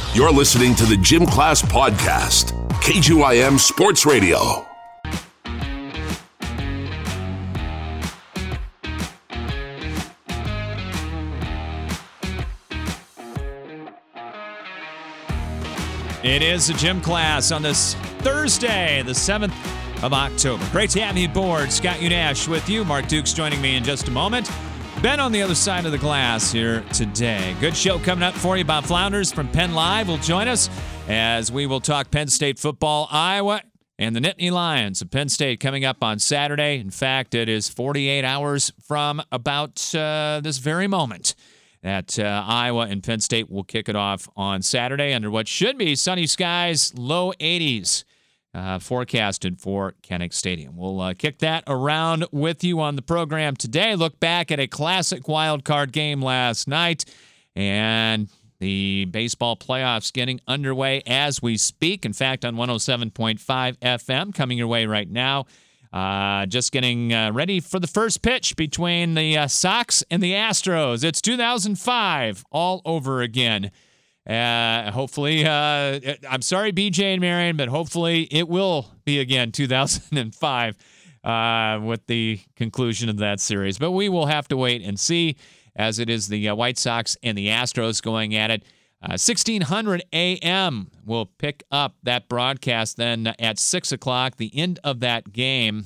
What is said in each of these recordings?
You're listening to the Gym Class Podcast, KGYM Sports Radio. It is a Gym Class on this Thursday, the 7th of October. Great to have you aboard. Scott Unash with you. Mark Dukes joining me in just a moment. Ben on the other side of the glass here today. Good show coming up for you. Bob Flounders from Penn Live will join us as we will talk Penn State football, Iowa, and the Nittany Lions of Penn State coming up on Saturday. In fact, it is 48 hours from about this very moment that Iowa and Penn State will kick it off on Saturday under what should be sunny skies, low 80s. Forecasted for Kinnick Stadium. We'll kick that around with you on the program today. Look back at a classic wild card game last night, and the baseball playoffs getting underway as we speak. In fact, on 107.5 FM, coming your way right now. Just getting ready for the first pitch between the Sox and the Astros. It's 2005 all over again. Hopefully, I'm sorry, BJ and Marion, but hopefully it will be again 2005 with the conclusion of that series. But we will have to wait and see, as it is the White Sox and the Astros going at it. 1600 a.m. will pick up that broadcast then at 6 o'clock, the end of that game,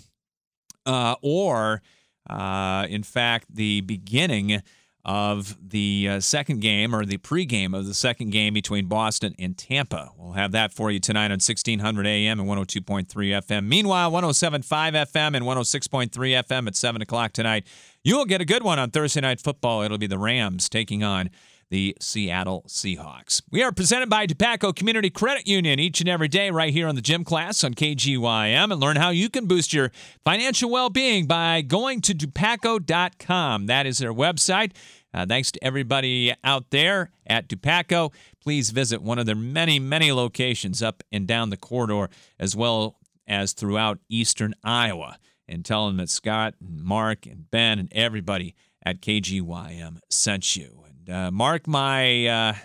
or in fact, the beginning of the second game, or the pregame of the second game between Boston and Tampa. We'll have that for you tonight on 1600 AM and 102.3 FM. Meanwhile, 107.5 FM and 106.3 FM at 7 o'clock tonight. You'll get a good one on Thursday Night Football. It'll be the Rams taking on the Seattle Seahawks. We are presented by DePaco Community Credit Union each and every day right here on the Gym Class on KGYM, and learn how you can boost your financial well-being by going to DePaco.com. That is their website. Thanks to everybody out there at DePaco. Please visit one of their many, many locations up and down the corridor, as well as throughout eastern Iowa, and tell them that Scott and Mark and Ben and everybody at KGYM sent you. Mark, I'm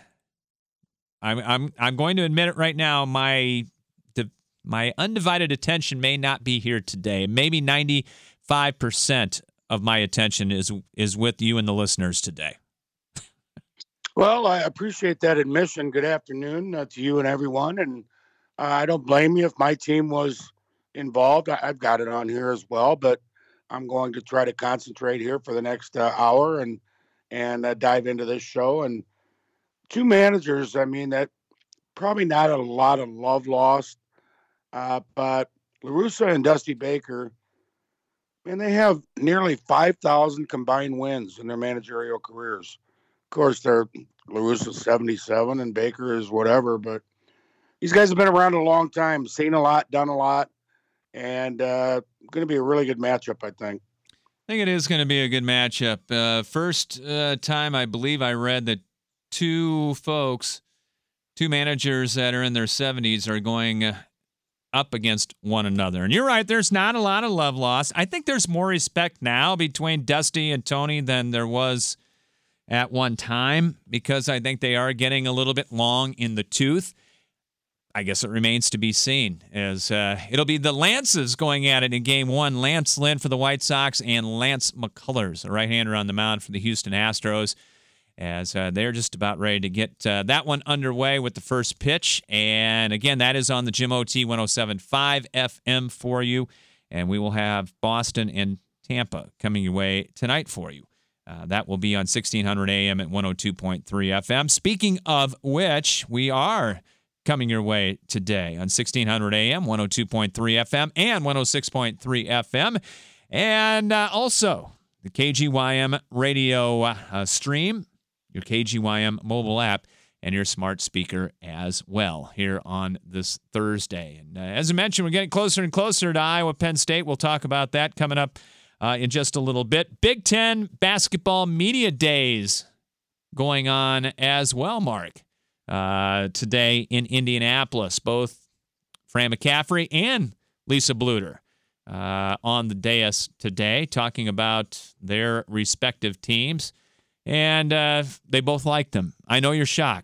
going to admit it right now. My undivided attention may not be here today. Maybe 95% of my attention is with you and the listeners today. Well, I appreciate that admission. Good afternoon to you and everyone. And I don't blame you if my team was involved. I've got it on here as well, but I'm going to try to concentrate here for the next hour and dive into this show. And two managers, I mean, that probably not a lot of love lost, but La Russa and Dusty Baker, and they have nearly 5,000 combined wins in their managerial careers. Of course, they're La Russa's 77 and Baker is whatever, but these guys have been around a long time, seen a lot, done a lot, and going to be a really good matchup, I think. I think it is going to be a good matchup. First time I believe I read that two managers that are in their 70s are going up against one another. And you're right, there's not a lot of love lost. I think there's more respect now between Dusty and Tony than there was at one time, because I think they are getting a little bit long in the tooth. I guess it remains to be seen, as it'll be the Lances going at it in Game 1. Lance Lynn for the White Sox and Lance McCullers, a right-hander on the mound for the Houston Astros, as they're just about ready to get that one underway with the first pitch. And again, that is on the Jim OT 107.5 FM for you, and we will have Boston and Tampa coming your way tonight for you. That will be on 1600 AM at 102.3 FM. Speaking of which, we are coming your way today on 1600 AM, 102.3 FM, and 106.3 FM. And also the KGYM radio stream, your KGYM mobile app, and your smart speaker as well here on this Thursday. And as I mentioned, we're getting closer and closer to Iowa Penn State. We'll talk about that coming up in just a little bit. Big Ten basketball media days going on as well, Mark. Today in Indianapolis, both Fran McCaffrey and Lisa Bluter on the dais today, talking about their respective teams, and they both like them. I know you're shocked.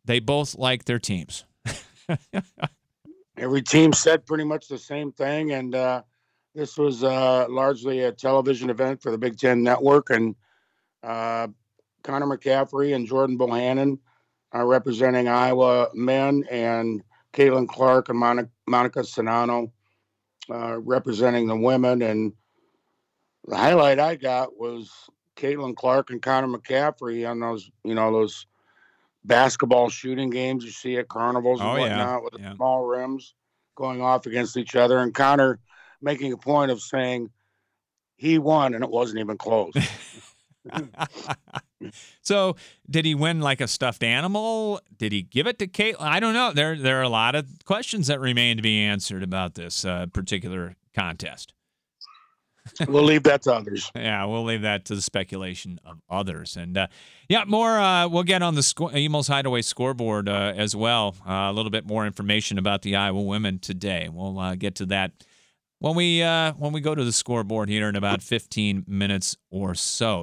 they both like their teams. Every team said pretty much the same thing, and this was largely a television event for the Big Ten Network, and Connor McCaffrey and Jordan Bohannon are representing Iowa men, and Caitlin Clark and Monica Sonano representing the women. And the highlight I got was Caitlin Clark and Connor McCaffrey on those basketball shooting games you see at carnivals and whatnot with the small rims going off against each other, and Connor making a point of saying he won and it wasn't even close. So did he win like a stuffed animal? Did he give it to Caitlin? I don't know. There are a lot of questions that remain to be answered about this particular contest. We'll leave that to others. Yeah, we'll leave that to the speculation of others. And, more we'll get on the Emo's Hideaway scoreboard as well. A little bit more information about the Iowa women today. We'll get to that when we go to the scoreboard here in about 15 minutes or so.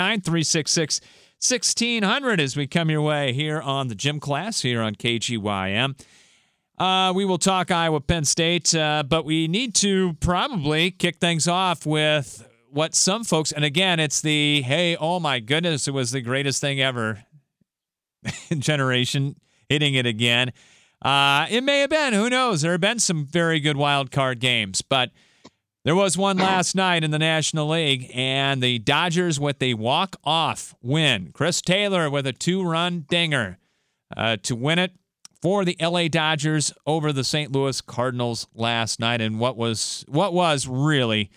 319-366-1600 as we come your way here on the Gym Class here on KGYM. We will talk Iowa Penn State, but we need to probably kick things off with what some folks, and again, it's the, hey, oh my goodness, it was the greatest thing ever generation hitting it again. It may have been, who knows? There have been some very good wild card games, but there was one last night in the National League, and the Dodgers with a walk-off win. Chris Taylor with a 2-run dinger to win it for the LA Dodgers over the St. Louis Cardinals last night, and what was really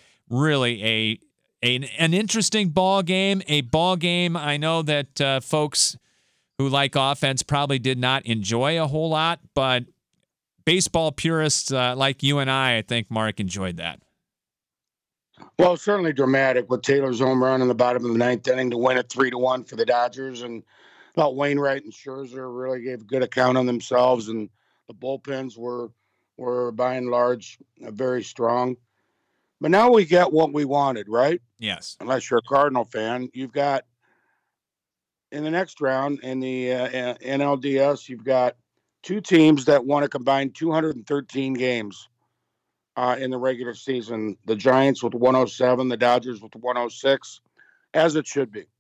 an interesting ball game. A ball game I know that folks who like offense probably did not enjoy a whole lot, but baseball purists like you and I think, Mark, enjoyed that. Well, certainly dramatic with Taylor's home run in the bottom of the ninth inning to win it 3-1 for the Dodgers, and thought Wainwright and Scherzer really gave a good account on themselves, and the bullpens were by and large very strong. But now we get what we wanted, right? Yes. Unless you're a Cardinal fan, you've got in the next round in the NLDS, you've got two teams that won a combined 213 games in the regular season. The Giants with 107, the Dodgers with 106, as it should be.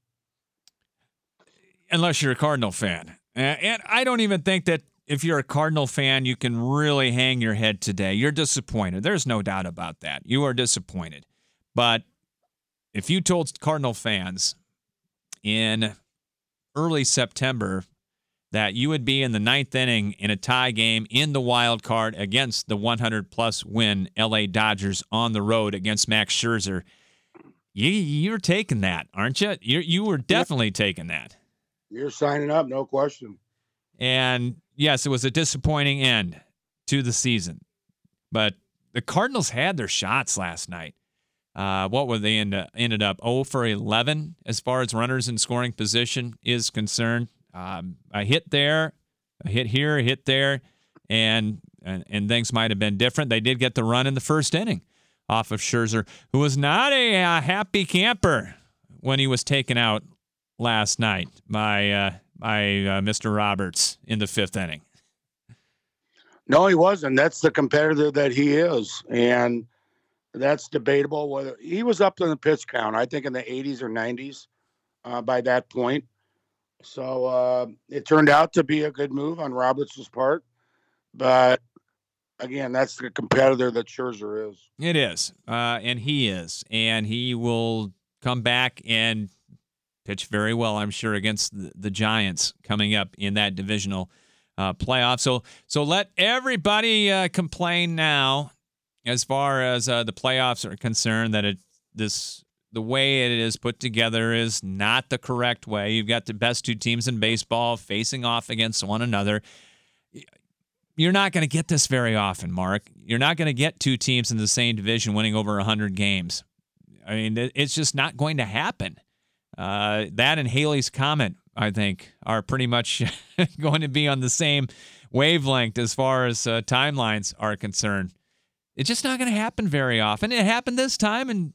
Unless you're a Cardinal fan. And I don't even think that if you're a Cardinal fan, you can really hang your head today. You're disappointed. There's no doubt about that. You are disappointed. But if you told Cardinal fans in early September that you would be in the ninth inning in a tie game in the wild card against the 100-plus win LA Dodgers on the road against Max Scherzer, you're taking that, aren't you? You were definitely taking that. You're signing up, no question. And, yes, it was a disappointing end to the season. But the Cardinals had their shots last night. What were they ended up? 0 for 11 as far as runners in scoring position is concerned. A hit there, a hit here, a hit there, and things might have been different. They did get the run in the first inning off of Scherzer, who was not a happy camper when he was taken out last night by Mr. Roberts in the fifth inning. No, he wasn't. That's the competitor that he is, and that's debatable whether he was up in the pitch count, I think in the 80s or 90s by that point. So it turned out to be a good move on Roberts' part. But, again, that's the competitor that Scherzer is. It is, and he is. And he will come back and pitch very well, I'm sure, against the Giants coming up in that divisional playoff. So let everybody complain now as far as the playoffs are concerned that the way it is put together is not the correct way. You've got the best two teams in baseball facing off against one another. You're not going to get this very often, Mark. You're not going to get two teams in the same division winning over 100 games. I mean, it's just not going to happen. That and Haley's Comet, I think, are pretty much going to be on the same wavelength as far as timelines are concerned. It's just not going to happen very often. It happened this time, and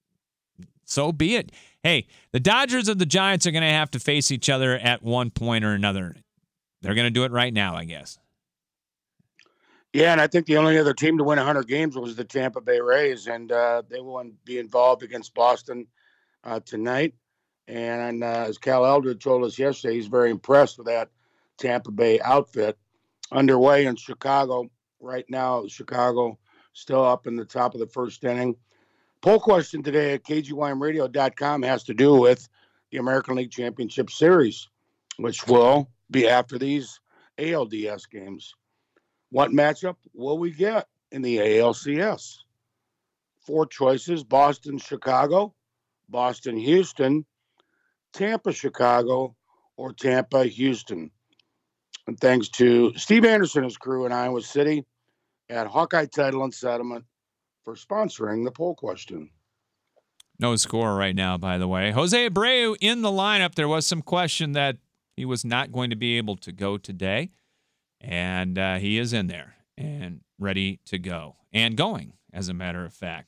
so be it. Hey, the Dodgers and the Giants are going to have to face each other at one point or another. they're going to do it right now, I guess. Yeah, and I think the only other team to win 100 games was the Tampa Bay Rays, and they will be involved against Boston tonight. And as Cal Eldred told us yesterday, he's very impressed with that Tampa Bay outfit. Underway in Chicago right now. Chicago still up in the top of the first inning. Poll question today at KGYMradio.com has to do with the American League Championship Series, which will be after these ALDS games. What matchup will we get in the ALCS? 4 choices: Boston, Chicago, Boston, Houston, Tampa, Chicago, or Tampa, Houston. And thanks to Steve Anderson and his crew in Iowa City at Hawkeye Title and Settlement for sponsoring the poll question. No score right now, by the way. Jose Abreu in the lineup. There was some question that he was not going to be able to go today, and he is in there and ready to go and going, as a matter of fact.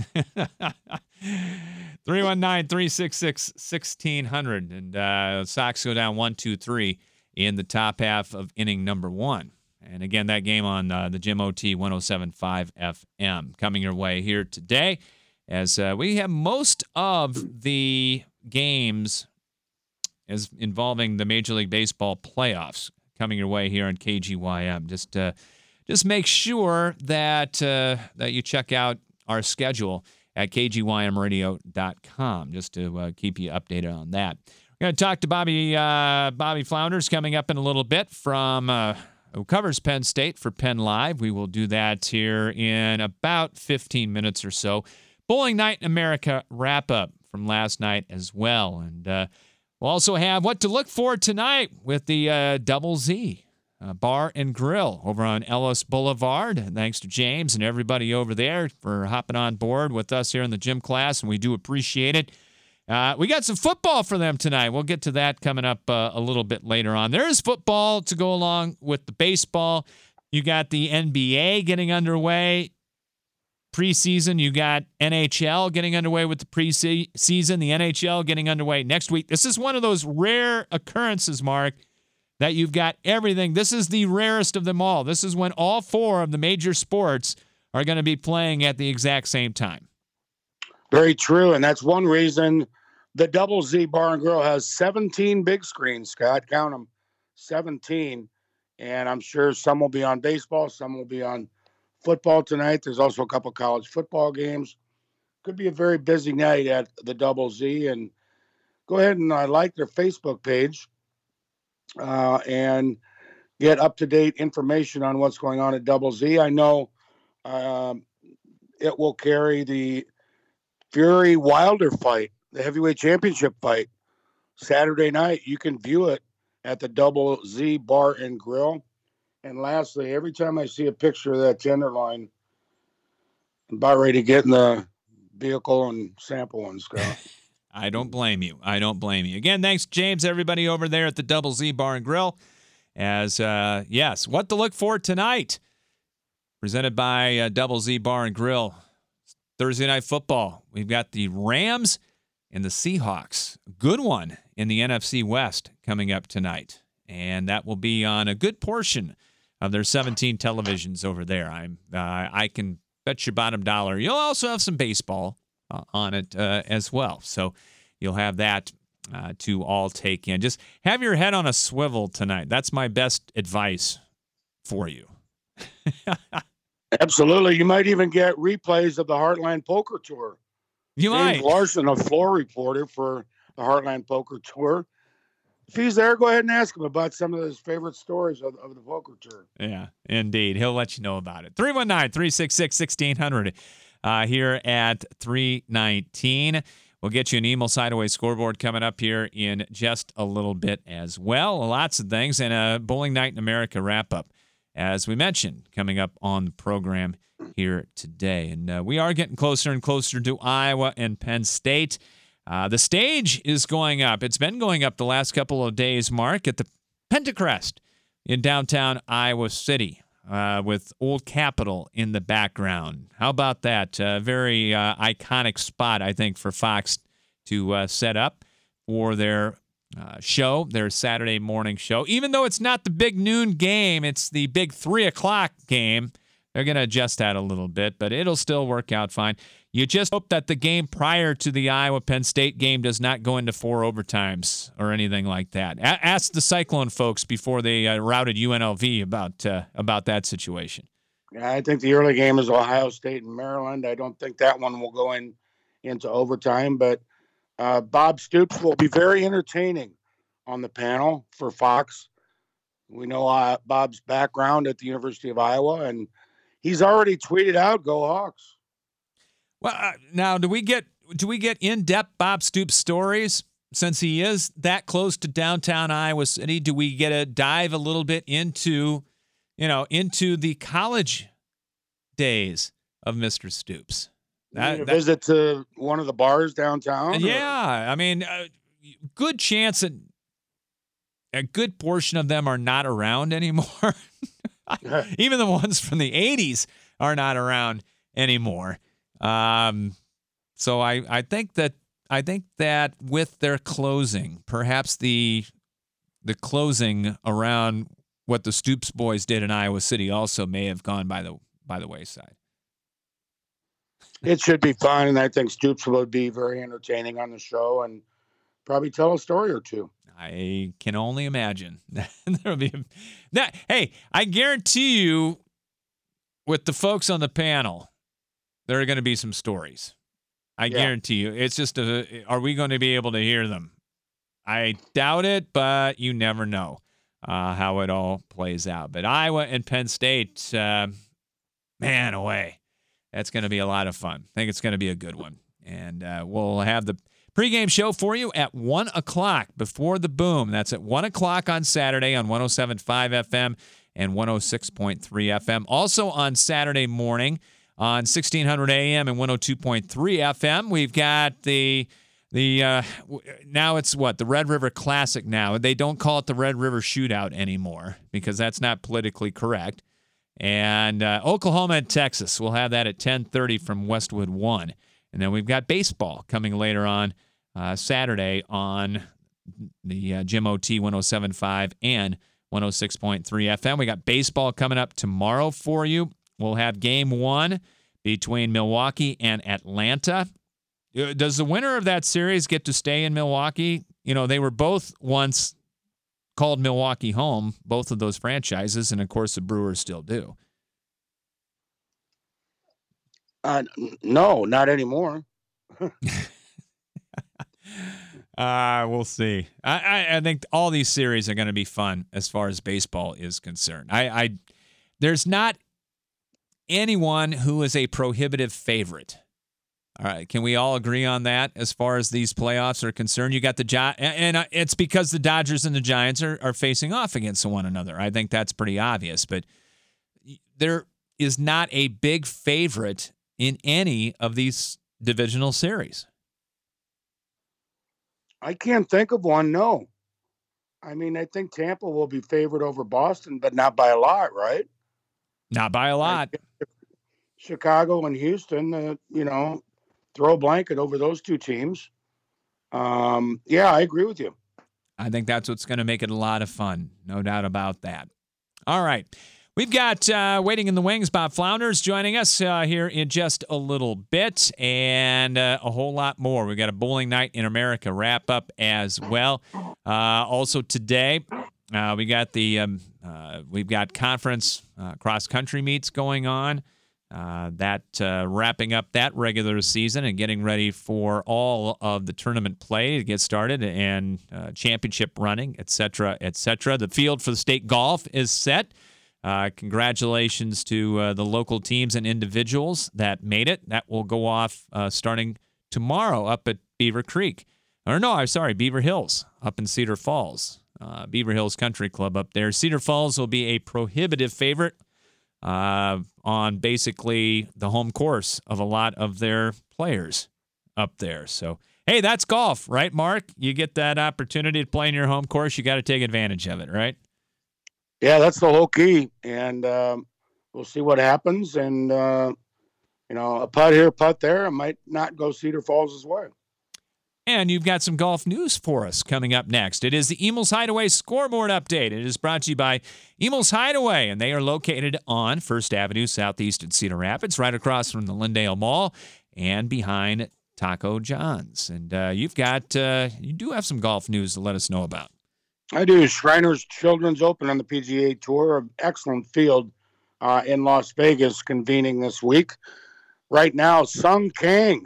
319-366-1600, and Sox go down 1-2-3 in the top half of inning number 1. And again, that game on the Jim OT 107.5 FM coming your way here today, as we have most of the games as involving the Major League Baseball playoffs coming your way here on KGYM. Just make sure that that you check out our schedule at KGYMradio.com just to keep you updated on that. We're going to talk to Bobby Flounders coming up in a little bit from who covers Penn State for Penn Live. We will do that here in about 15 minutes or so. Bowling Night in America wrap-up from last night as well. And we'll also have what to look for tonight with the Double Z Bar and Grill over on Ellis Boulevard. And thanks to James and everybody over there for hopping on board with us here in the gym class, and we do appreciate it. We got some football for them tonight. We'll get to that coming up a little bit later on. There is football to go along with the baseball. You got the NBA getting underway. Preseason, you got NHL getting underway with the preseason. The NHL getting underway next week. This is one of those rare occurrences, Mark, that you've got everything. This is the rarest of them all. This is when all 4 of the major sports are going to be playing at the exact same time. Very true, and that's one reason the Double Z Bar and Grill has 17 big screens, Scott. Count them, 17. And I'm sure some will be on baseball, some will be on football tonight. There's also a couple college football games. Could be a very busy night at the Double Z. And go ahead and like their Facebook page and get up-to-date information on what's going on at Double Z. I know it will carry the Fury Wilder fight, the heavyweight championship fight, Saturday night. You can view it at the Double Z Bar and Grill. And lastly, every time I see a picture of that Tenderloin, I'm about ready to get in the vehicle and sample one, Scott. I don't blame you. Again, thanks, James, everybody over there at the Double Z Bar and Grill. As, yes, what to look for tonight. Presented by Double Z Bar and Grill. Thursday Night Football. We've got the Rams and the Seahawks. Good one in the NFC West coming up tonight. And that will be on a good portion of their 17 televisions over there. I can bet you bottom dollar. You'll also have some baseball on it as well. So you'll have that to all take in. Just have your head on a swivel tonight. That's my best advice for you. Absolutely. You might even get replays of the Heartland Poker Tour. You James might. Larson, a floor reporter for the Heartland Poker Tour. If he's there, go ahead and ask him about some of his favorite stories of the poker tour. Yeah, indeed. He'll let you know about it. 319-366-1600 here at 319. We'll get you an Emil Sideaway scoreboard coming up here in just a little bit as well. Lots of things, and a Bowling Night in America wrap-up, as we mentioned, coming up on the program here today. And we are getting closer and closer to Iowa and Penn State. The stage is going up. It's been going up the last couple of days, Mark, at the Pentacrest in downtown Iowa City with Old Capitol in the background. How about that? Very iconic spot, I think, for Fox to set up for their show, their Saturday morning show. Even though it's not the big noon game, it's the big 3 o'clock game. They're going to adjust that a little bit, but it'll still work out fine. You just hope that the game prior to the Iowa-Penn State game does not go into 4 overtimes or anything like that. Ask the Cyclone folks before they routed UNLV about that situation. Yeah, I think the early game is Ohio State and Maryland. I don't think that one will go into overtime, but Bob Stoops will be very entertaining on the panel for Fox. We know Bob's background at the University of Iowa, and he's already tweeted out, "Go Hawks." Well, now do we get in-depth Bob Stoops stories since he is that close to downtown Iowa City? Do we get a dive a little bit into the college days of Mr. Stoops? Visit to one of the bars downtown? Yeah, I mean, good chance that a good portion of them are not around anymore. Even the ones from the 80s are not around anymore. So I think that with their closing, perhaps the closing around what the Stoops boys did in Iowa City also may have gone by the wayside. It should be fun, and I think Stoops will be very entertaining on the show and probably tell a story or two. I can only imagine. There'll be that. Hey, I guarantee you, with the folks on the panel, there are going to be some stories. I guarantee you. It's just, are we going to be able to hear them? I doubt it, but you never know how it all plays out. But Iowa and Penn State, man, away. That's going to be a lot of fun. I think it's going to be a good one. And we'll have the pregame show for you at 1 o'clock before the boom. That's at 1 o'clock on Saturday on 107.5 FM and 106.3 FM. Also on Saturday morning on 1600 AM and 102.3 FM, we've got the now it's the Red River Classic now. They don't call it the Red River Shootout anymore because that's not politically correct. And Oklahoma and Texas, we'll have that at 10:30 from Westwood 1. And then we've got baseball coming later on Saturday on the Jim OT 107.5 and 106.3 FM. We got baseball coming up tomorrow for you. We'll have game 1 between Milwaukee and Atlanta. Does the winner of that series get to stay in Milwaukee? You know, they were both once called Milwaukee home, both of those franchises, and of course the Brewers still do. No, not anymore. We'll see. I think all these series are going to be fun as far as baseball is concerned. There's not anyone who is a prohibitive favorite. All right, can we all agree on that as far as these playoffs are concerned? You got the and it's because the Dodgers and the Giants are facing off against one another. I think that's pretty obvious, but there is not a big favorite in any of these divisional series. I can't think of one, no. I mean, I think Tampa will be favored over Boston, but not by a lot, right? Not by a lot. Chicago and Houston, throw a blanket over those two teams. Yeah, I agree with you. I think that's what's going to make it a lot of fun. No doubt about that. All right. We've got waiting in the wings, Bob Flounders joining us here in just a little bit, and a whole lot more. We've got a Bowling Night in America wrap up as well. Also today, we've got conference cross country meets going on. Wrapping up that regular season and getting ready for all of the tournament play to get started and championship running, et cetera, et cetera. The field for the state golf is set. Congratulations to the local teams and individuals that made it. That will go off starting tomorrow up at Beaver Creek. Beaver Hills up in Cedar Falls. Beaver Hills Country Club up there. Cedar Falls will be a prohibitive favorite on basically the home course of a lot of their players up there. So, hey, that's golf, right, Mark? You get that opportunity to play in your home course, you got to take advantage of it, right? Yeah, that's the whole key. And we'll see what happens. And, a putt here, putt there, I might not go Cedar Falls' way. And you've got some golf news for us coming up next. It is the Emil's Hideaway scoreboard update. It is brought to you by Emil's Hideaway, and they are located on 1st Avenue Southeast in Cedar Rapids, right across from the Lindale Mall and behind Taco John's. And you do have some golf news to let us know about. I do. Shriners Children's Open on the PGA Tour, an excellent field in Las Vegas convening this week. Right now, Sung Kang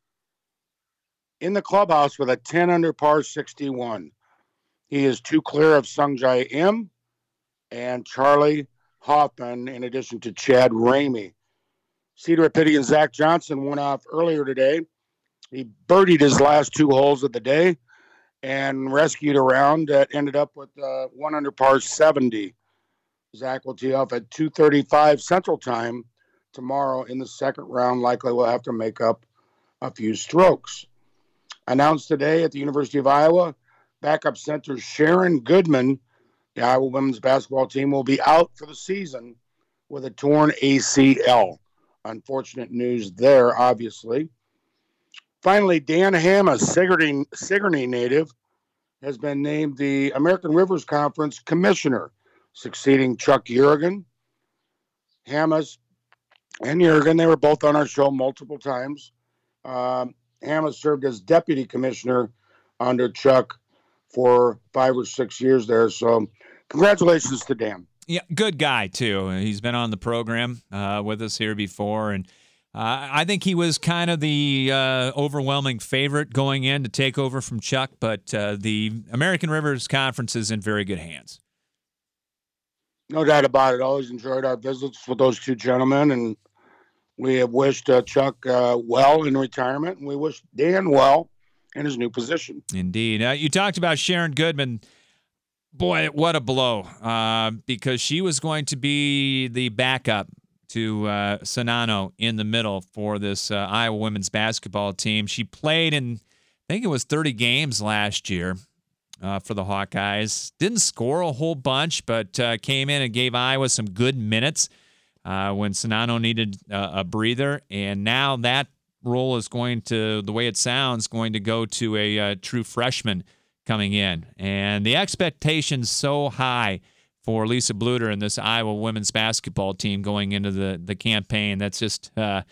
in the clubhouse with a 10-under par 61. He is 2 clear of Sungjae Im and Charlie Hoffman, in addition to Chad Ramey. Cedar Rapidian Zach Johnson went off earlier today. He birdied his last 2 holes of the day and rescued a round that ended up with 1 under par 70. Zach will tee off at 2:35 Central Time tomorrow in the second round. Likely will have to make up a few strokes. Announced today at the University of Iowa, backup center Sharon Goodman, the Iowa women's basketball team, will be out for the season with a torn ACL. Unfortunate news there, obviously. Finally, Dan Hamma, Sigourney native, has been named the American Rivers Conference Commissioner, succeeding Chuck Yergin. Hammas and Yergin, they were both on our show multiple times. Hamma served as deputy commissioner under Chuck for 5 or 6 years there. So congratulations to Dan. Yeah, good guy, too. He's been on the program with us here before, and I think he was kind of the overwhelming favorite going in to take over from Chuck, but the American Rivers Conference is in very good hands. No doubt about it. Always enjoyed our visits with those 2 gentlemen, and we have wished Chuck well in retirement, and we wish Dan well in his new position. Indeed. You talked about Sharon Goodman. Boy, what a blow, because she was going to be the backup to Sonano in the middle for this Iowa women's basketball team. She played in, I think it was 30 games last year for the Hawkeyes. Didn't score a whole bunch, but came in and gave Iowa some good minutes when Sonano needed a breather. And now that role is going to, the way it sounds, going to go to a true freshman coming in. And the expectation's so high for Lisa Bluter and this Iowa women's basketball team going into the campaign. That's just that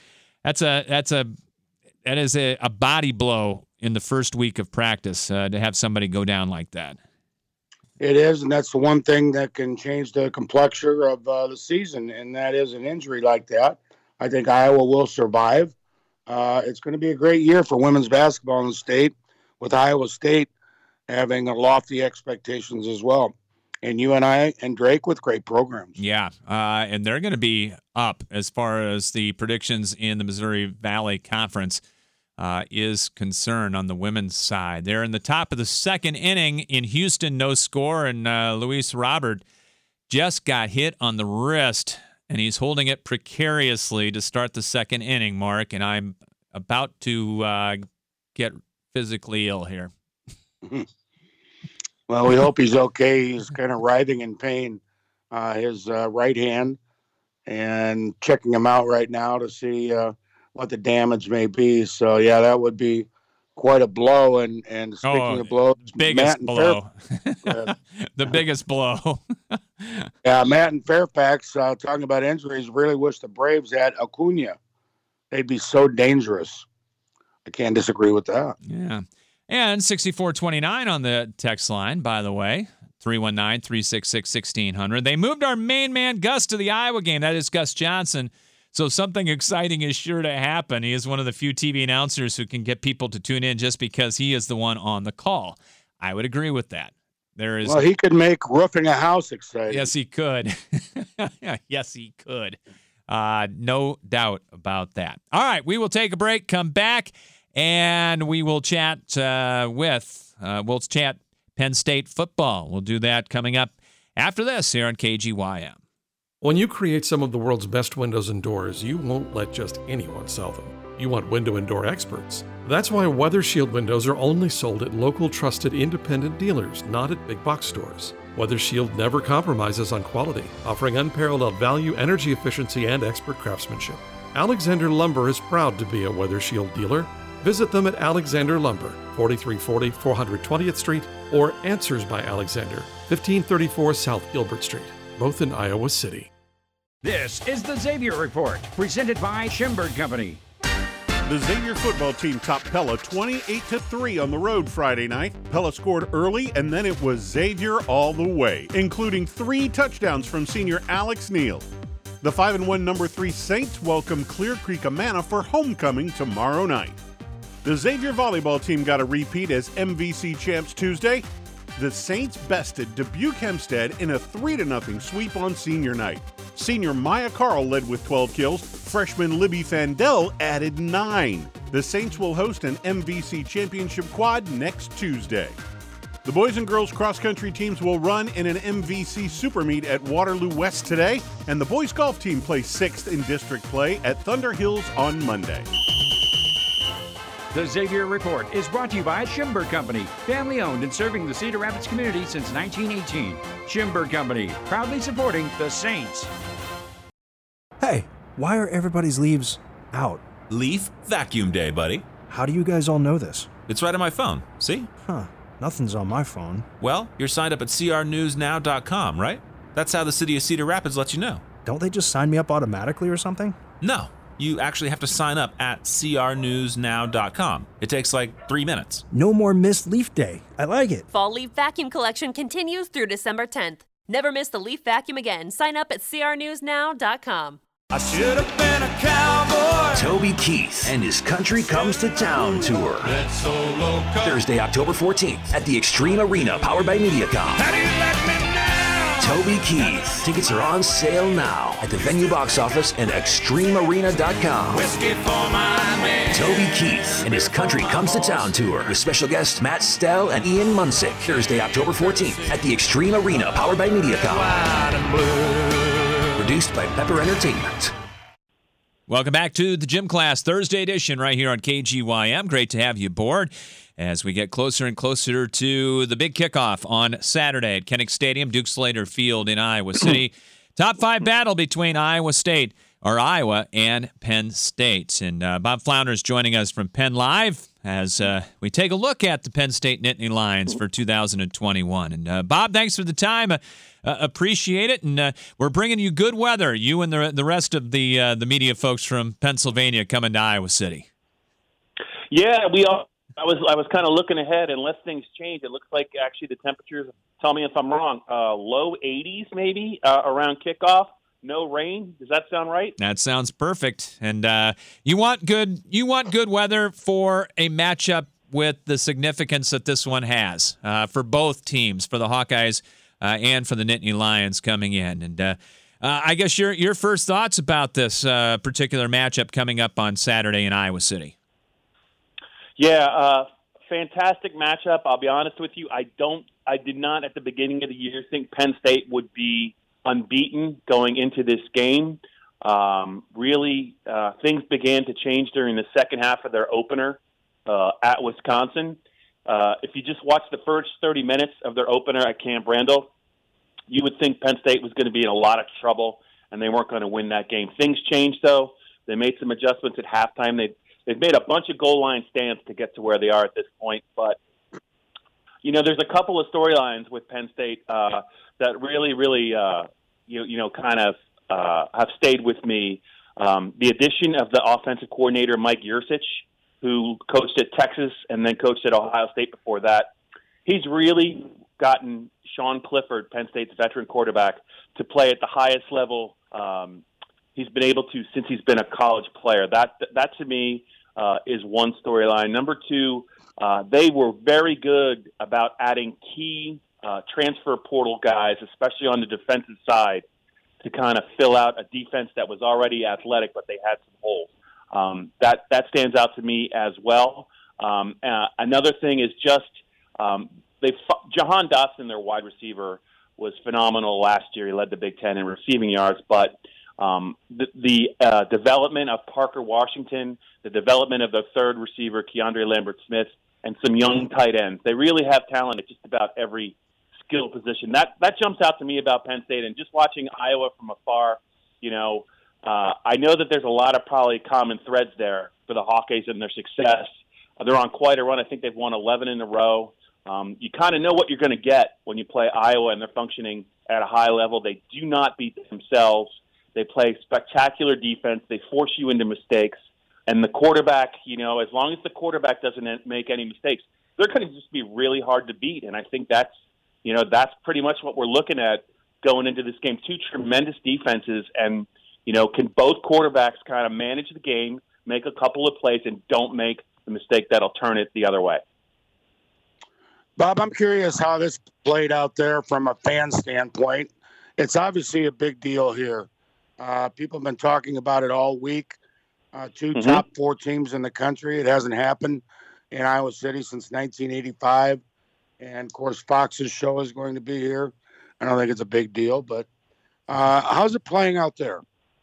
is a body blow in the first week of practice to have somebody go down like that. It is, and that's the one thing that can change the complexion of the season, and that is an injury like that. I think Iowa will survive. It's going to be a great year for women's basketball in the state, with Iowa State having lofty expectations as well. And UNI and Drake with great programs. Yeah, and they're going to be up as far as the predictions in the Missouri Valley Conference is concerned on the women's side. They're in the top of the second inning in Houston, no score, and Luis Robert just got hit on the wrist, and he's holding it precariously to start the second inning, Mark, and I'm about to get physically ill here. Well, we hope he's okay. He's kind of writhing in pain, his right hand, and checking him out right now to see what the damage may be. So, yeah, that would be quite a blow. And speaking of blows, biggest blow. The biggest blow. Yeah, Matt and Fairfax, talking about injuries, really wish the Braves had Acuna. They'd be so dangerous. I can't disagree with that. Yeah. And 6429 on the text line, by the way, 319-366-1600. They moved our main man, Gus, to the Iowa game. That is Gus Johnson. So something exciting is sure to happen. He is one of the few TV announcers who can get people to tune in just because he is the one on the call. I would agree with that. Well, he could make roofing a house exciting. Yes, he could. Yes, he could. No doubt about that. All right, we will take a break, come back, and we will chat we'll chat Penn State football. We'll do that coming up after this here on KGYM. When you create some of the world's best windows and doors, you won't let just anyone sell them. You want window and door experts. That's why Weather Shield windows are only sold at local trusted independent dealers, not at big box stores. Weather Shield never compromises on quality, offering unparalleled value, energy efficiency, and expert craftsmanship. Alexander Lumber is proud to be a Weather Shield dealer. Visit them at Alexander Lumber, 4340 420th Street, or Answers by Alexander, 1534 South Gilbert Street, both in Iowa City. This is the Xavier Report, presented by Schimberg Company. The Xavier football team topped Pella 28-3 on the road Friday night. Pella scored early, and then it was Xavier all the way, including 3 touchdowns from senior Alex Neal. The 5-1 number 3 Saints welcome Clear Creek Amana for homecoming tomorrow night. The Xavier volleyball team got a repeat as MVC champs Tuesday. The Saints bested Dubuque Hempstead in a 3-0 sweep on senior night. Senior Maya Carl led with 12 kills. Freshman Libby Fandel added 9. The Saints will host an MVC championship quad next Tuesday. The boys and girls cross-country teams will run in an MVC super meet at Waterloo West today, and the boys golf team plays 6th in district play at Thunder Hills on Monday. The Xavier Report is brought to you by Schimberg Company, family-owned and serving the Cedar Rapids community since 1918. Schimberg Company, proudly supporting the Saints. Hey, why are everybody's leaves out? Leaf Vacuum Day, buddy. How do you guys all know this? It's right on my phone. See? Huh. Nothing's on my phone. Well, you're signed up at crnewsnow.com, right? That's how the city of Cedar Rapids lets you know. Don't they just sign me up automatically or something? No. You actually have to sign up at crnewsnow.com. It takes like 3 minutes. No more missed leaf day. I like it. Fall Leaf Vacuum Collection continues through December 10th. Never miss the leaf vacuum again. Sign up at crnewsnow.com. I should have been a cowboy. Toby Keith and his Country Comes to Town tour. Thursday, October 14th at the Extreme Arena, powered by Mediacom. How do you like me now? Toby Keith. Tickets are on sale now at the venue box office and extremearena.com. Whiskey for my man. Toby Keith and his Country Comes to Town tour with special guests Matt Stell and Ian Munsick. Thursday, October 14th at the Extreme Arena, powered by Mediacom. White and blue. Produced by Pepper Entertainment. Welcome back to the Gym Class Thursday edition right here on KGYM. Great to have you aboard as we get closer and closer to the big kickoff on Saturday at Kinnick Stadium, Duke Slater Field in Iowa City. Top 5 battle between Iowa and Penn State. And Bob Flounder is joining us from Penn Live as we take a look at the Penn State Nittany Lions for 2021. And Bob, thanks for the time. Appreciate it. And we're bringing you good weather, you and the rest of the media folks from Pennsylvania coming to Iowa City. Yeah, I was kind of looking ahead, unless things change. It looks like actually the temperatures, tell me if I'm wrong, low 80s maybe around kickoff. No rain. Does that sound right? That sounds perfect. And you want good weather for a matchup with the significance that this one has for both teams, for the Hawkeyes and for the Nittany Lions coming in. And I guess your first thoughts about this particular matchup coming up on Saturday in Iowa City. Yeah, fantastic matchup. I'll be honest with you. I did not at the beginning of the year think Penn State would be unbeaten going into this game. Really, things began to change during the second half of their opener at Wisconsin. If you just watch the first 30 minutes of their opener at Camp Randall, you would think Penn State was going to be in a lot of trouble and they weren't going to win that game. Things changed, though. They made some adjustments at halftime. They've made a bunch of goal line stands to get to where they are at this point. But, you know, there's a couple of storylines with Penn State that really, really, kind of have stayed with me. The addition of the offensive coordinator, Mike Yurcich, who coached at Texas and then coached at Ohio State before that. He's really gotten Sean Clifford, Penn State's veteran quarterback, to play at the highest level he's been able to since he's been a college player. That to me is one storyline. Number two, they were very good about adding key transfer portal guys, especially on the defensive side, to kind of fill out a defense that was already athletic, but they had some holes. That stands out to me as well. Another thing is just Jahan Dotson, their wide receiver, was phenomenal last year. He led the Big Ten in receiving yards, but the development of Parker Washington, the development of the third receiver, Keandre Lambert-Smith, and some young tight ends. They really have talent at just about every skill position. That jumps out to me about Penn State. And just watching Iowa from afar, I know that there's a lot of probably common threads there for the Hawkeyes and their success. They're on quite a run. I think they've won 11 in a row. You kind of know what you're going to get when you play Iowa, and they're functioning at a high level. They do not beat themselves. They play spectacular defense. They force you into mistakes. And the quarterback, as long as the quarterback doesn't make any mistakes, they're going to just be really hard to beat. And I think that's pretty much what we're looking at going into this game. Two tremendous defenses, and, can both quarterbacks kind of manage the game, make a couple of plays, and don't make the mistake that'll turn it the other way. Bob, I'm curious how this played out there from a fan standpoint. It's obviously a big deal here. People have been talking about it all week. Two top 4 teams in the country. It hasn't happened in Iowa City since 1985. And, of course, Fox's show is going to be here. I don't think it's a big deal, but how's it playing out there?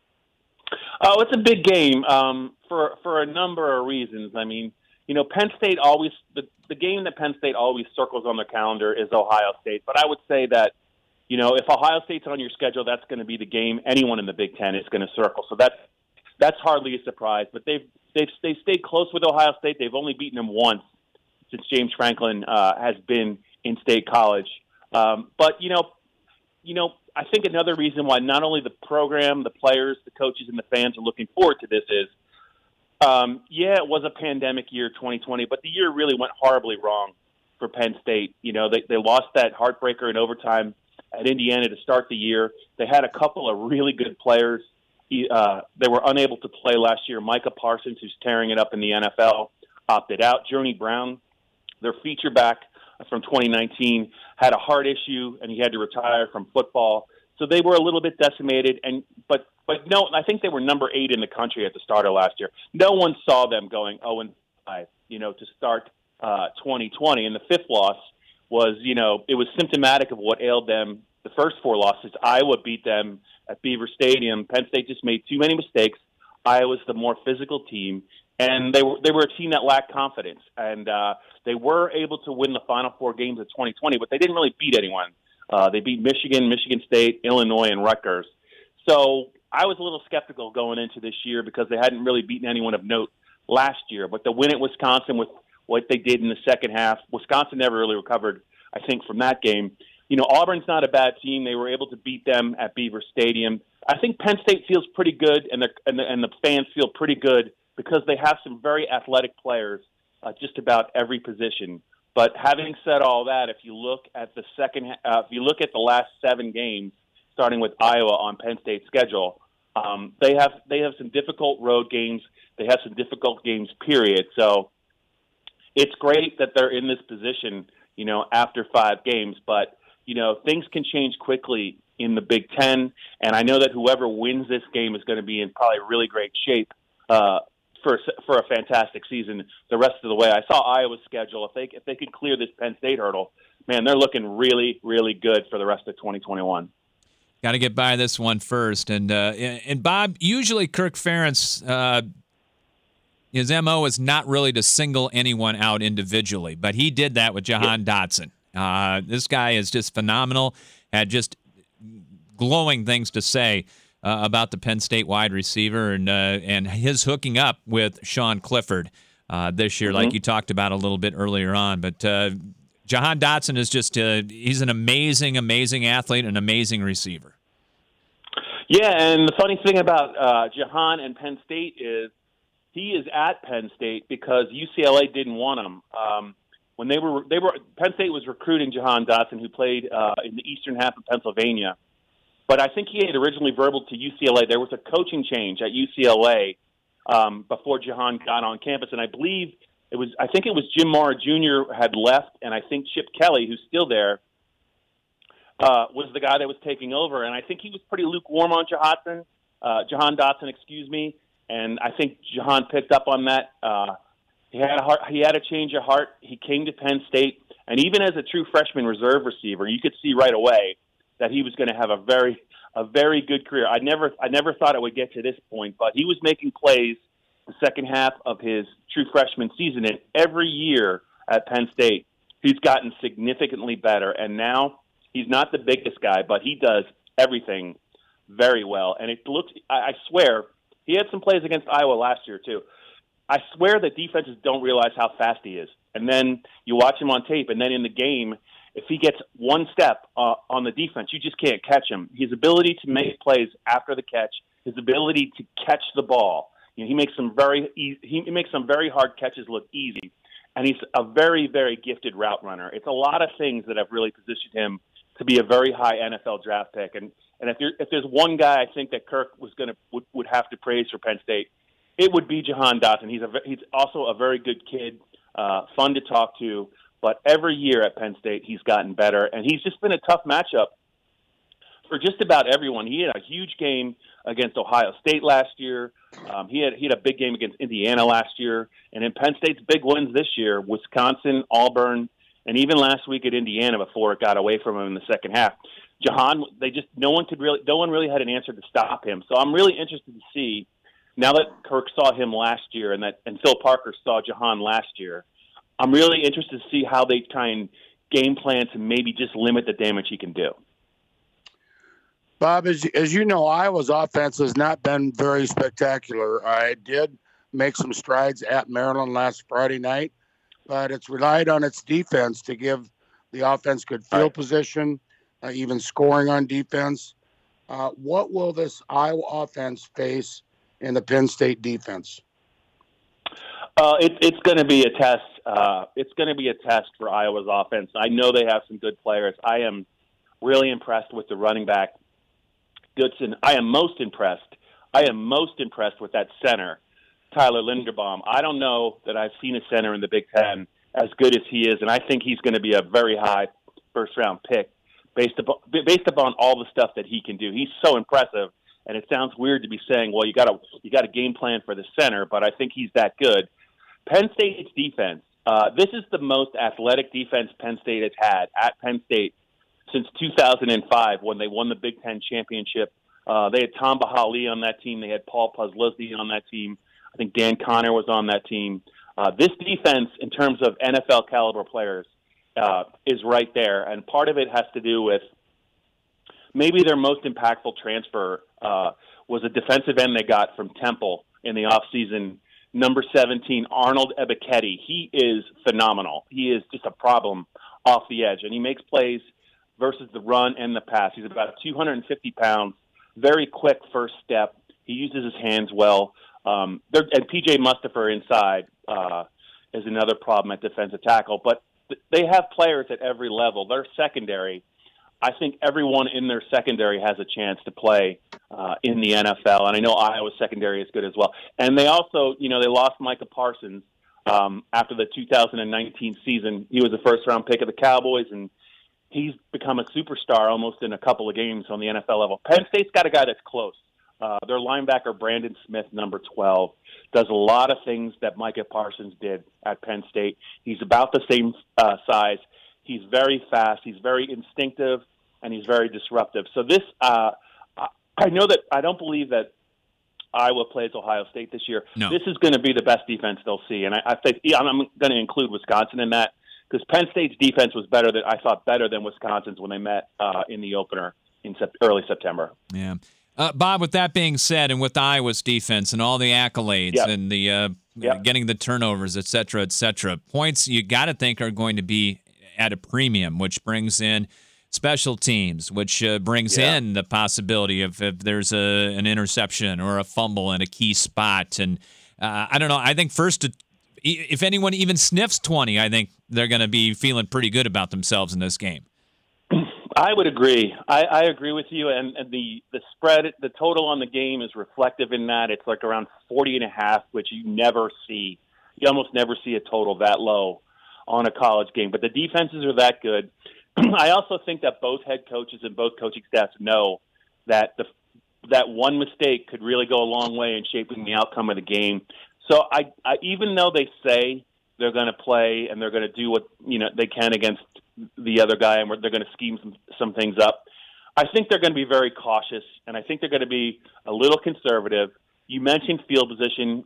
Oh, it's a big game for a number of reasons. I mean, Penn State always the game that Penn State always circles on their calendar is Ohio State. But I would say that, if Ohio State's on your schedule, that's going to be the game anyone in the Big Ten is going to circle. So that's hardly a surprise. But they've stayed close with Ohio State. They've only beaten them once since James Franklin has been in State College. But I think another reason why not only the program, the players, the coaches, and the fans are looking forward to this is, it was a pandemic year, 2020, but the year really went horribly wrong for Penn State. They lost that heartbreaker in overtime at Indiana to start the year. They had a couple of really good players. They were unable to play last year. Micah Parsons, who's tearing it up in the NFL, opted out. Journey Brown, their feature back from 2019, had a heart issue, and he had to retire from football. So they were a little bit decimated, but no, I think they were number 8 in the country at the start of last year. No one saw them going 0-5, to start 2020. And the 5th loss was, it was symptomatic of what ailed them. The first 4 losses, Iowa beat them at Beaver Stadium. Penn State just made too many mistakes. Iowa's the more physical team, and they were a team that lacked confidence. And they were able to win the Final 4 games of 2020, but they didn't really beat anyone. They beat Michigan, Michigan State, Illinois, and Rutgers. So I was a little skeptical going into this year because they hadn't really beaten anyone of note last year. But the win at Wisconsin with what they did in the second half, Wisconsin never really recovered, I think, from that game. Auburn's not a bad team. They were able to beat them at Beaver Stadium. I think Penn State feels pretty good, and the fans feel pretty good because they have some very athletic players, just about every position. But having said all that, if you look at the last 7 games, starting with Iowa on Penn State's schedule, they have some difficult road games. They have some difficult games, period. So it's great that they're in this position, after 5 games. But, things can change quickly in the Big Ten. And I know that whoever wins this game is going to be in probably really great shape for a fantastic season the rest of the way. I saw Iowa's schedule. If they could clear this Penn State hurdle, man, they're looking really, really good for the rest of 2021. Got to get by this one first. And Bob, usually Kirk Ferentz, his MO is not really to single anyone out individually, but he did that with Jahan Dotson. This guy is just phenomenal, had just glowing things to say about the Penn State wide receiver and his hooking up with Sean Clifford this year, like you talked about a little bit earlier on. But Jahan Dotson is just he's an amazing, amazing athlete, an amazing receiver. Yeah, and the funny thing about Jahan and Penn State is he is at Penn State because UCLA didn't want him. When Penn State was recruiting Jahan Dotson, who played in the eastern half of Pennsylvania. But I think he had originally verbal to UCLA. There was a coaching change at UCLA before Jahan got on campus, and I think it was Jim Mora Jr. had left, and I think Chip Kelly, who's still there, was the guy that was taking over. And I think he was pretty lukewarm on Jahan Dotson, and I think Jahan picked up on that. He had a change of heart. He came to Penn State, and even as a true freshman reserve receiver, you could see right away that he was going to have a very good career. I never thought it would get to this point, but he was making plays the second half of his true freshman season, and every year at Penn State, he's gotten significantly better. And now he's not the biggest guy, but he does everything very well. And I swear, he had some plays against Iowa last year too. I swear that defenses don't realize how fast he is. And then you watch him on tape, and then in the game, if he gets one step on the defense, you just can't catch him. His ability to make plays after the catch, his ability to catch the ball. He makes some very hard catches look easy, and he's a very, very gifted route runner. It's a lot of things that have really positioned him to be a very high NFL draft pick. And if there's one guy I think that Kirk would have to praise for Penn State, it would be Jahan Dotson. He's also a very good kid, fun to talk to. But every year at Penn State, he's gotten better, and he's just been a tough matchup for just about everyone. He had a huge game against Ohio State last year. He had a big game against Indiana last year, and in Penn State's big wins this year, Wisconsin, Auburn, and even last week at Indiana before it got away from him in the second half. Jahan, no one really had an answer to stop him. So I'm really interested to see, now that Kirk saw him last year and Phil Parker saw Jahan last year, I'm really interested to see how they try and game plan to maybe just limit the damage he can do. Bob, as you know, Iowa's offense has not been very spectacular. I did make some strides at Maryland last Friday night, but it's relied on its defense to give the offense good field position, even scoring on defense. What will this Iowa offense face in the Penn State defense? It's going to be a test. It's going to be a test for Iowa's offense. I know they have some good players. I am really impressed with the running back, Goodson. I am most impressed with that center, Tyler Linderbaum. I don't know that I've seen a center in the Big Ten as good as he is, and I think he's going to be a very high first-round pick based upon all the stuff that he can do. He's so impressive, and it sounds weird to be saying, well, you got a game plan for the center, but I think he's that good. Penn State's defense, this is the most athletic defense Penn State has had at Penn State since 2005 when they won the Big Ten championship. They had Tom Bahali on that team. They had Paul Puslizny on that team. I think Dan Connor was on that team. This defense, in terms of NFL caliber players, is right there. And part of it has to do with maybe their most impactful transfer was a defensive end they got from Temple in the offseason, number 17, Arnold Ebiketie. He is phenomenal. He is just a problem off the edge, and he makes plays versus the run and the pass. He's about 250 pounds, very quick first step. He uses his hands well. And P.J. Mustipher inside is another problem at defensive tackle. But they have players at every level. Their secondary, I think everyone in their secondary has a chance to play in the NFL. And I know Iowa's secondary is good as well. And they also, they lost Micah Parsons after the 2019 season. He was a first-round pick of the Cowboys, and he's become a superstar almost in a couple of games on the NFL level. Penn State's got a guy that's close. Their linebacker, Brandon Smith, number 12, does a lot of things that Micah Parsons did at Penn State. He's about the same size. He's very fast. He's very instinctive, and he's very disruptive. So this, I don't believe that Iowa plays Ohio State this year. No. This is going to be the best defense they'll see, and I think I'm going to include Wisconsin in that because Penn State's defense was better than Wisconsin's when they met in the opener in early September. Yeah. Bob, with that being said, and with Iowa's defense and all the accolades and the getting the turnovers, et cetera, points you got to think are going to be at a premium, which brings in special teams, which brings in the possibility of if there's an interception or a fumble in a key spot. And I don't know. I think first, if anyone even sniffs 20, I think they're going to be feeling pretty good about themselves in this game. I would agree. I agree with you. And the spread, the total on the game is reflective in that. It's like around 40.5, which you never see. You almost never see a total that low on a college game. But the defenses are that good. I also think that both head coaches and both coaching staffs know that that one mistake could really go a long way in shaping the outcome of the game. So I even though they say they're going to play and they're going to do what they can against the other guy, and they're going to scheme some things up, I think they're going to be very cautious, and I think they're going to be a little conservative. You mentioned field position.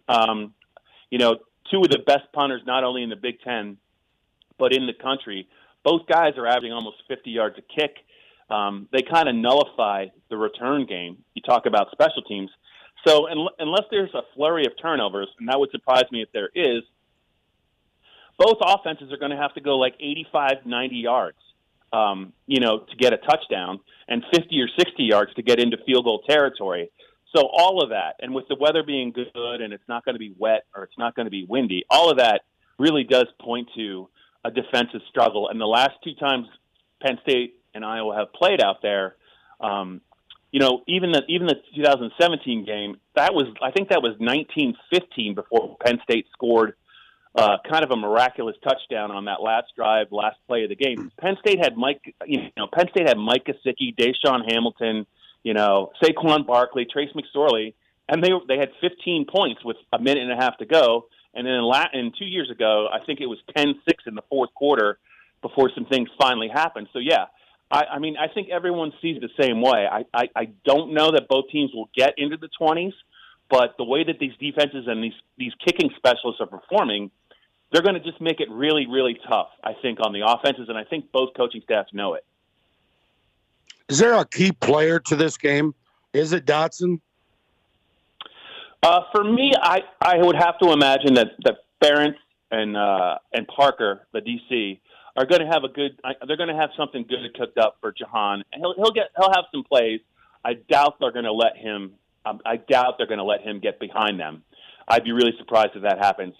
Two of the best punters, not only in the Big Ten, but in the country. Both guys are averaging almost 50 yards a kick. They kind of nullify the return game. You talk about special teams. So unless there's a flurry of turnovers, and that would surprise me if there is, both offenses are going to have to go like 85, 90 yards, to get a touchdown, and 50 or 60 yards to get into field goal territory. So all of that, and with the weather being good and it's not going to be wet or it's not going to be windy, all of that really does point to a defensive struggle. And the last two times Penn State and Iowa have played out there, even the 2017 game, I think that was 19-15 before Penn State scored kind of a miraculous touchdown on that last drive, last play of the game. Penn State had Mike Gesicki, Deshaun Hamilton, Saquon Barkley, Trace McSorley, and they had 15 points with a minute and a half to go. And then 2 years ago, I think it was 10-6 in the fourth quarter before some things finally happened. So yeah, I think everyone sees it the same way. I don't know that both teams will get into the 20s, but the way that these defenses and these kicking specialists are performing, they're going to just make it really, really tough, I think, on the offenses, and I think both coaching staffs know it. Is there a key player to this game? Is it Dotson? For me, I would have to imagine that Ferentz and Parker, the DC, are going to have they're going to have something good cooked up for Jahan. And he'll have some plays. I doubt they're going to let him get behind them. I'd be really surprised if that happens.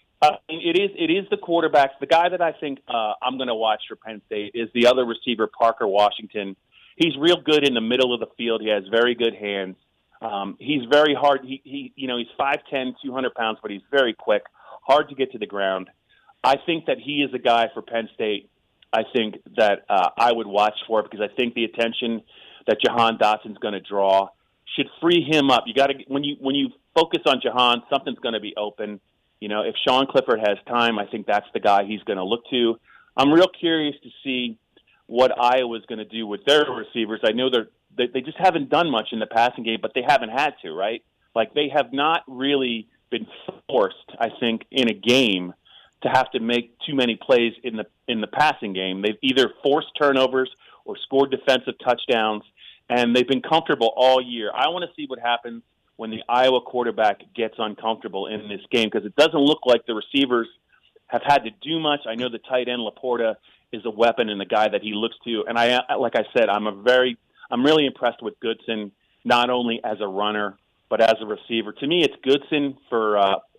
It is the quarterbacks. The guy that I think I'm going to watch for Penn State is the other receiver, Parker Washington. He's real good in the middle of the field. He has very good hands. He's very hard. He's 5'10", 200 pounds, but he's very quick, hard to get to the ground. I think that he is a guy for Penn State. I think that I would watch for it because I think the attention that Jahan Dotson's going to draw should free him up. You got to when you focus on Jahan, something's going to be open. If Sean Clifford has time, I think that's the guy he's going to look to. I'm real curious to see what Iowa's going to do with their receivers. I know they just haven't done much in the passing game, but they haven't had to, right? Like they have not really been forced, I think, in a game to have to make too many plays in the passing game. They've either forced turnovers or scored defensive touchdowns, and they've been comfortable all year. I want to see what happens when the Iowa quarterback gets uncomfortable in this game because it doesn't look like the receivers have had to do much. I know the tight end Laporta is a weapon and the guy that he looks to, and like I said, I'm really impressed with Goodson, not only as a runner but as a receiver. To me, it's Goodson for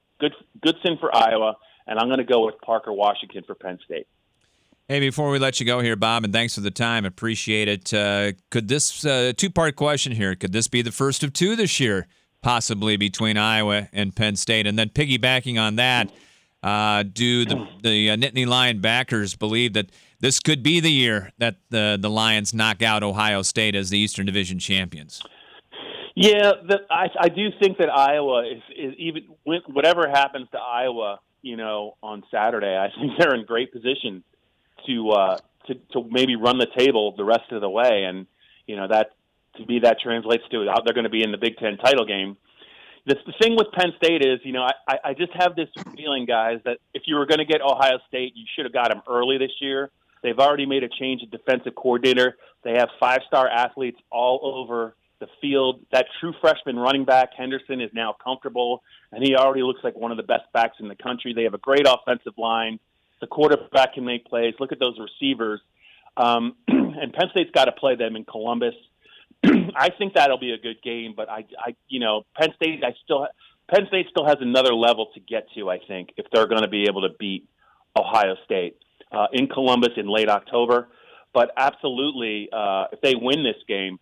Iowa, and I'm going to go with Parker Washington for Penn State. Hey, before we let you go here, Bob, and thanks for the time, appreciate it. Could this two-part question here? Could this be the first of two this year, possibly between Iowa and Penn State? And then piggybacking on that, do the Nittany Lion backers believe that this could be the year that the Lions knock out Ohio State as the Eastern Division champions? Yeah, I do think that Iowa is even whatever happens to Iowa, on Saturday. I think they're in great position to maybe run the table the rest of the way, and that translates to they're going to be in the Big Ten title game. The thing with Penn State is, I just have this feeling, guys, that if you were going to get Ohio State, you should have got them early this year. They've already made a change at defensive coordinator. They have 5-star athletes all over the field. That true freshman running back, Henderson, is now comfortable, and he already looks like one of the best backs in the country. They have a great offensive line. The quarterback can make plays. Look at those receivers. And Penn State's got to play them in Columbus. I think that'll be a good game, but Penn State still has another level to get to, I think, if they're going to be able to beat Ohio State in Columbus in late October. But absolutely, if they win this game,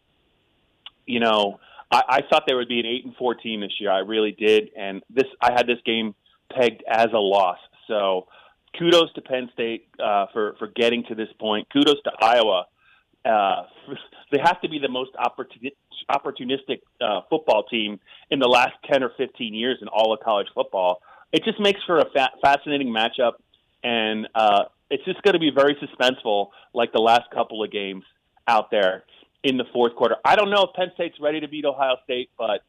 I thought they would be an 8-4 team this year. I really did, and I had this game pegged as a loss. So kudos to Penn State for getting to this point. Kudos to Iowa. They have to be the most opportunistic football team in the last 10 or 15 years in all of college football. It just makes for a fascinating matchup, and it's just going to be very suspenseful like the last couple of games out there in the fourth quarter. I don't know if Penn State's ready to beat Ohio State, but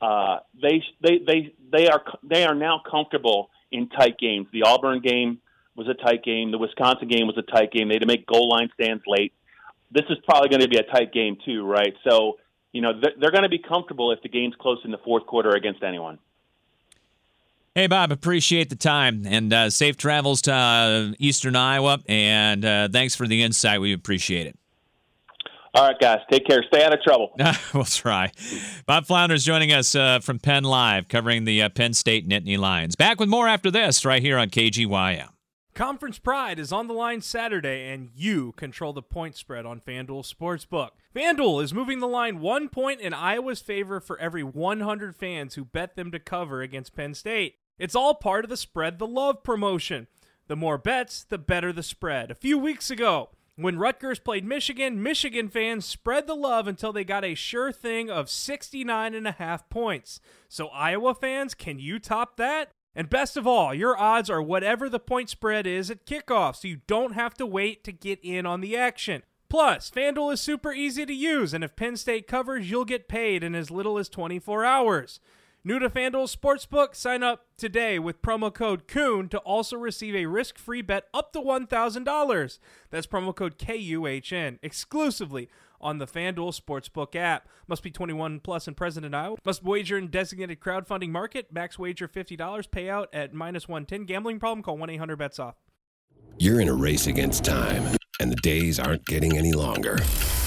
they are now comfortable in tight games. The Auburn game was a tight game. The Wisconsin game was a tight game. They had to make goal line stands late. This is probably going to be a tight game too, right? So they're going to be comfortable if the game's close in the fourth quarter against anyone. Hey, Bob, appreciate the time, and safe travels to Eastern Iowa, and thanks for the insight. We appreciate it. All right, guys, take care. Stay out of trouble. We'll try. Bob Flounders joining us from Penn Live, covering the Penn State Nittany Lions. Back with more after this, right here on KGYM. Conference Pride is on the line Saturday, and you control the point spread on FanDuel Sportsbook. FanDuel is moving the line 1 point in Iowa's favor for every 100 fans who bet them to cover against Penn State. It's all part of the Spread the Love promotion. The more bets, the better the spread. A few weeks ago, when Rutgers played Michigan, Michigan fans spread the love until they got a sure thing of 69.5 points. So Iowa fans, can you top that? And best of all, your odds are whatever the point spread is at kickoff, so you don't have to wait to get in on the action. Plus, FanDuel is super easy to use, and if Penn State covers, you'll get paid in as little as 24 hours. New to FanDuel Sportsbook? Sign up today with promo code KUHN to also receive a risk-free bet up to $1,000. That's promo code KUHN, exclusively on the FanDuel Sportsbook app. Must be 21 plus and present in Iowa. Must wager in designated crowdfunding market. Max wager $50. Payout at -110. Gambling problem? Call 1-800-BETS-OFF. You're in a race against time, and the days aren't getting any longer.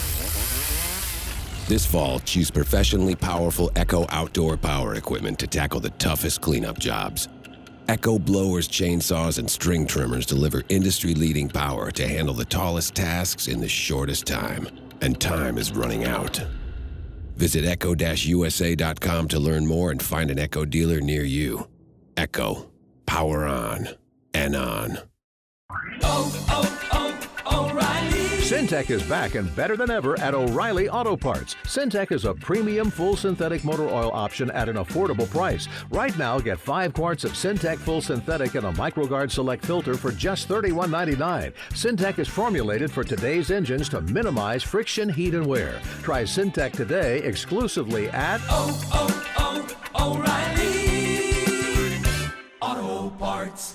This fall, choose professionally powerful Echo outdoor power equipment to tackle the toughest cleanup jobs. Echo blowers, chainsaws, and string trimmers deliver industry-leading power to handle the tallest tasks in the shortest time. And time is running out. Visit echo-usa.com to learn more and find an Echo dealer near you. Echo. Power on and on. O'Reilly. Syntec is back and better than ever at O'Reilly Auto Parts. Syntec is a premium full synthetic motor oil option at an affordable price. Right now, get 5 quarts of Syntec full synthetic and a MicroGuard Select filter for just $31.99. Syntec is formulated for today's engines to minimize friction, heat, and wear. Try Syntec today exclusively at O'Reilly Auto Parts.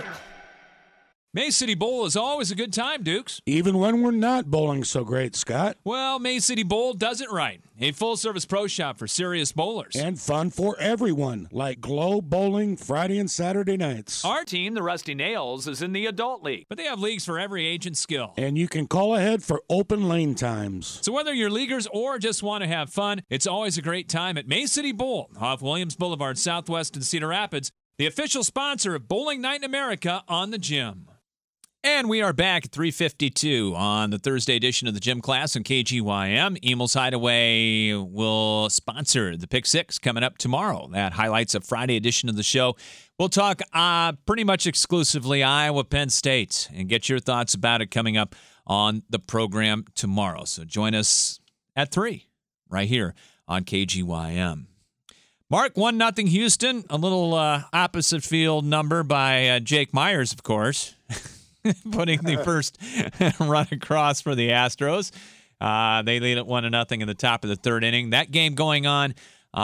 May City Bowl is always a good time, Dukes. Even when we're not bowling so great, Scott. Well, May City Bowl does it right. A full-service pro shop for serious bowlers. And fun for everyone, like Globe Bowling Friday and Saturday nights. Our team, the Rusty Nails, is in the Adult League, but they have leagues for every age and skill. And you can call ahead for open lane times. So whether you're leaguers or just want to have fun, it's always a great time at May City Bowl off Williams Boulevard Southwest in Cedar Rapids, the official sponsor of Bowling Night in America on the Gym. And we are back at 3:52 on the Thursday edition of the Gym Class on KGYM. Emel's Hideaway will sponsor the Pick Six coming up tomorrow. That highlights a Friday edition of the show. We'll talk pretty much exclusively Iowa Penn State and get your thoughts about it coming up on the program tomorrow. So join us at 3 right here on KGYM. Mark, 1-0 Houston. A little opposite field number by Jake Myers, of course. Putting the first run across for the Astros. They lead at 1-0 in the top of the third inning. That game going on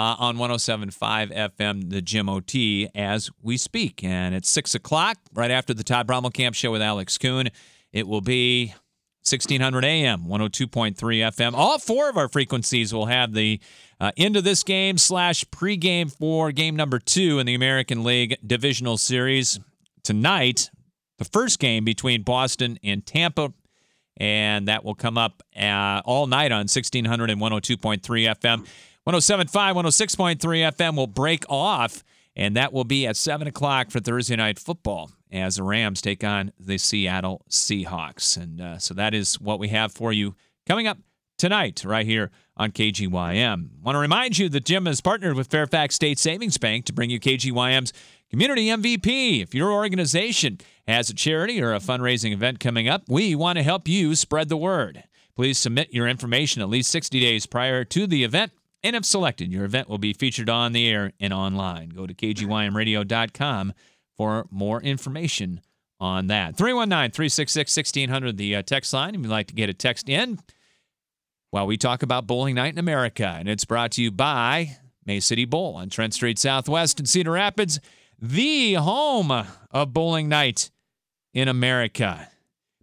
107.5 FM, the Gym OT, as we speak. And it's 6 o'clock, right after the Todd Brommelkamp Show with Alex Kuhn. It will be 1600 AM, 102.3 FM. All 4 of our frequencies will have the end of this game / pregame for game number 2 in the American League Divisional Series tonight. The first game between Boston and Tampa, and that will come up all night on 1600 and 102.3 FM. 107.5, 106.3 FM will break off, and that will be at 7 o'clock for Thursday Night Football as the Rams take on the Seattle Seahawks. And so that is what we have for you coming up tonight right here on KGYM. Want to remind you that Jim has partnered with Fairfax State Savings Bank to bring you KGYM's Community MVP. If your organization has a charity or a fundraising event coming up, we want to help you spread the word. Please submit your information at least 60 days prior to the event, and if selected, your event will be featured on the air and online. Go to kgymradio.com for more information on that. 319-366-1600, the text line, if you'd like to get a text in while we talk about Bowling Night in America. And it's brought to you by May City Bowl on Trent Street Southwest in Cedar Rapids, the home of Bowling Night in America.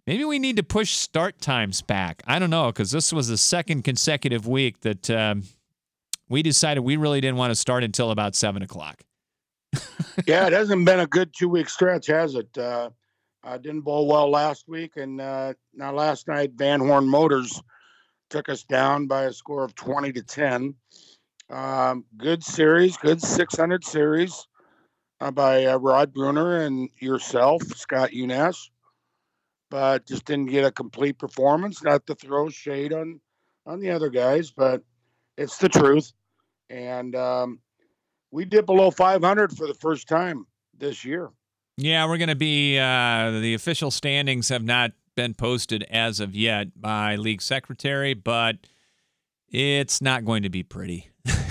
Maybe we need to push start times back. I don't know, because this was the second consecutive week that we decided we really didn't want to start until about 7 o'clock. Yeah, it hasn't been a good 2-week stretch, has it? Didn't bowl well last week, and now last night Van Horn Motors took us down by a score of 20-10. Good series, good 600 series by Rod Bruner and yourself, Scott Unash, but just didn't get a complete performance. Not to throw shade on the other guys, but it's the truth. And we dipped below 500 for the first time this year. Yeah, we're going to be the official standings have not been posted as of yet by league secretary, but it's not going to be pretty.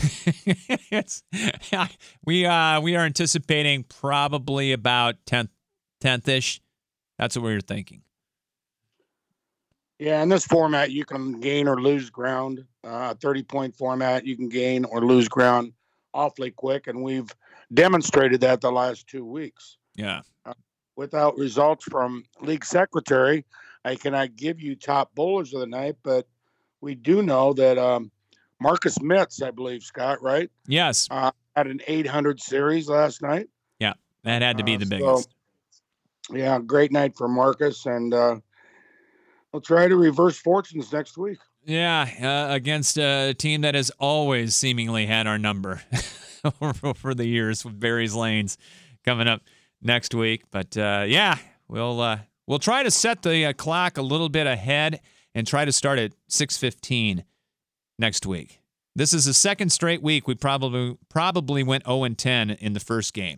We are anticipating probably about 10th-ish. That's what we were thinking. Yeah, in this format, you can gain or lose ground. 30-point format, you can gain or lose ground awfully quick, and we've demonstrated that the last 2 weeks. Yeah. Without results from league secretary, I cannot give you top bowlers of the night, but we do know that Marcus Mitz, I believe, Scott, right? Yes. Had an 800 series last night. Yeah, that had to be the biggest. Yeah, great night for Marcus, and we'll try to reverse fortunes next week. Yeah, against a team that has always seemingly had our number for the years with Barry's Lanes coming up next week. But yeah, we'll try to set the clock a little bit ahead and try to start at 6:15 next week. This is the second straight week we probably went 0-10 in the first game.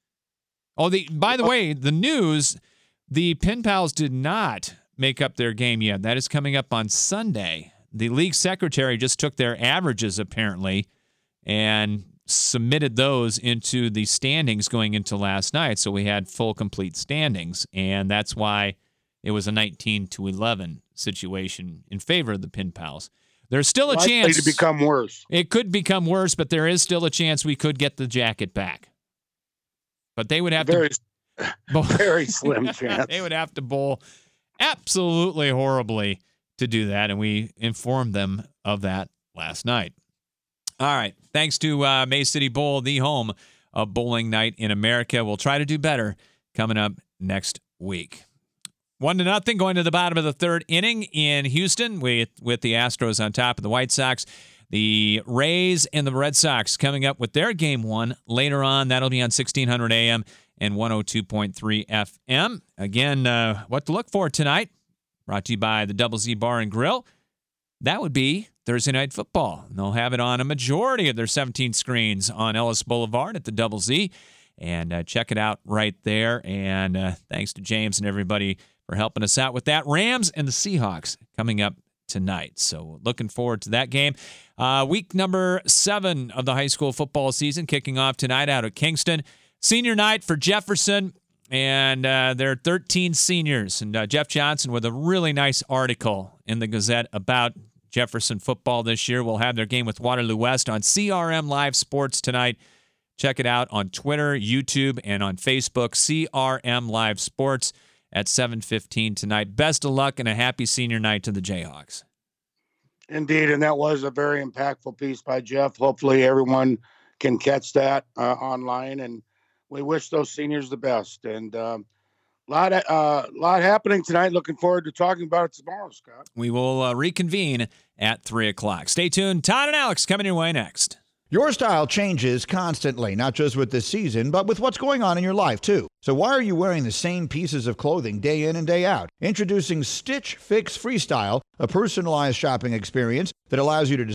Oh, by the way, the news, the Pin Pals did not make up their game yet. That is coming up on Sunday. The league secretary just took their averages, apparently, and submitted those into the standings going into last night. So we had full, complete standings, and that's why it was a 19-11 situation in favor of the Pin Pals. There's still a chance to become worse. It could become worse, but there is still a chance we could get the jacket back. But they would have very slim chance. They would have to bowl absolutely horribly to do that, and we informed them of that last night. All right. Thanks to May City Bowl, the home of bowling night in America. We'll try to do better coming up next week. 1-0 going to the bottom of the third inning in Houston with the Astros on top of the White Sox. The Rays and the Red Sox coming up with their game one later on. That'll be on 1600 AM and 102.3 FM. Again, what to look for tonight, brought to you by the Double Z Bar and Grill. That would be Thursday Night Football. And they'll have it on a majority of their 17 screens on Ellis Boulevard at the Double Z. And check it out right there. And thanks to James and everybody for helping us out with that. Rams and the Seahawks coming up tonight. So looking forward to that game. Week number 7 of the high school football season kicking off tonight out of Kingston. Senior night for Jefferson, and there are 13 seniors. And Jeff Johnson with a really nice article in the Gazette about Jefferson football this year. We'll have their game with Waterloo West on CRM Live Sports tonight. Check it out on Twitter, YouTube, and on Facebook. CRM Live Sports at 7:15 tonight. Best of luck and a happy senior night to the Jayhawks. Indeed, and that was a very impactful piece by Jeff. Hopefully everyone can catch that online, and we wish those seniors the best. And a lot happening tonight. Looking forward to talking about it tomorrow, Scott. We will reconvene at 3 o'clock. Stay tuned. Todd and Alex coming your way next. Your style changes constantly, not just with this season, but with what's going on in your life, too. So why are you wearing the same pieces of clothing day in and day out? Introducing Stitch Fix Freestyle, a personalized shopping experience that allows you to